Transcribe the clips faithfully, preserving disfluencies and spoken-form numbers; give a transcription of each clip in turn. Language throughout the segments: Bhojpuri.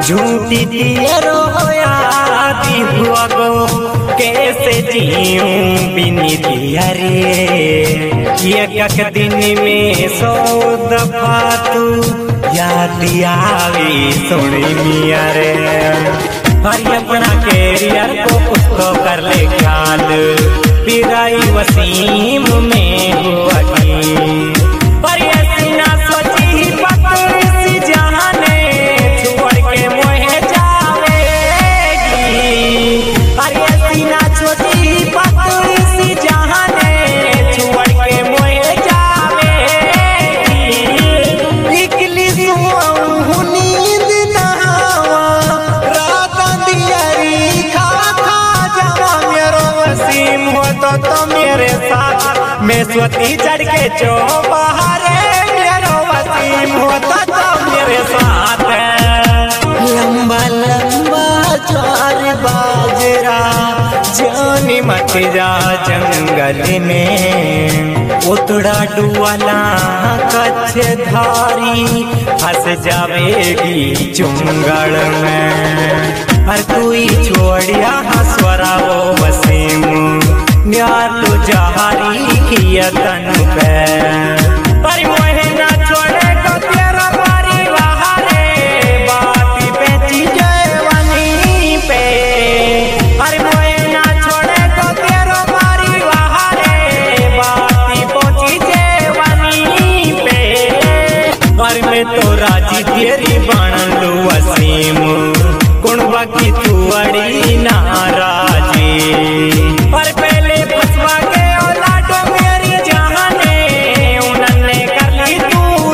झूठी दिया रोया हुआ गो कैसे जीऊं बिनी दिया रे। एक दिन में सौ दफा तू याद आवी सुनी मिया रे। हर अपना कैरियर को कुछ तो कर ले ख्याल पिराई वसीम में हुआ की। पर ऐसी ना सोची पकड़ सी जाने छोड़ के मोहे जावेगी। पर ऐसी ना सोची पकड़ सी जाने छोड़ के मोहे जावेगी। निकली सुहाऊं नींद नहावा रात दियारी खा खा जावा मेरो वसीम हो तो, तो मेरे साथ मैं स्वती चढ़ के जो बहारे मेरो वसीम होता तो मेरे साथ। लंबा लंबा चार बाजरा जानी मत जा जंगल में। उतड़ा डुआला कच्छ धारी फंस जावेगी चुंगल में। हर कोई छोड़िया हसवरा वो वसीम न्यालू जहारी किया तन पे। पर मोहे ना छोड़े तो तेरा बारी बहारे बाती पे जवानी पे। पर मोहे ना छोड़े तो तेरा बारी बहारे बाती पहुंची जवानी पे। पर मैं तो राजी तेरी बन लू वसीम कुणबा की तू अड़ी नाराजी। पर पहले फसवा के औलादो मेरी जहाने उन्होंने कर ली तू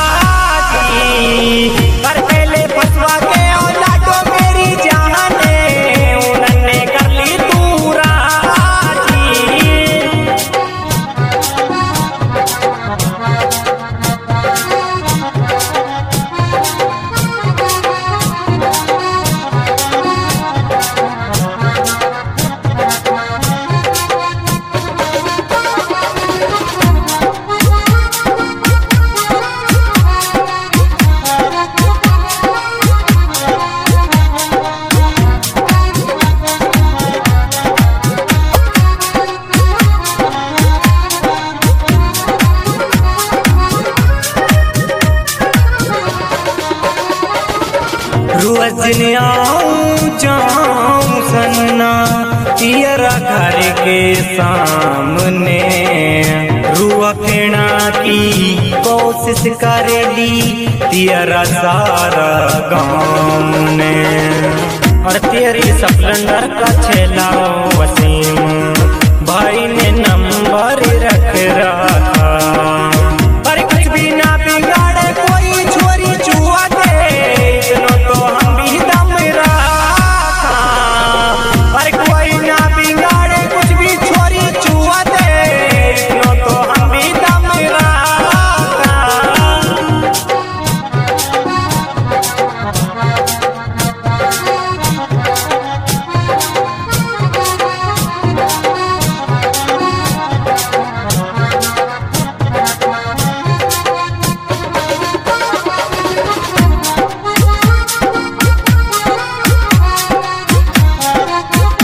राजी। पर पहले फसवा के औलादो मेरी जहाने उन्होंने कर ली तू राजी। रोज आऊं जाऊं सन्ना तेरा घर के सामने। रुआ खेना की कोशिश करेली तेरा सारा गाँव ने। और तेरी स्प्लेंडर का छेला वसी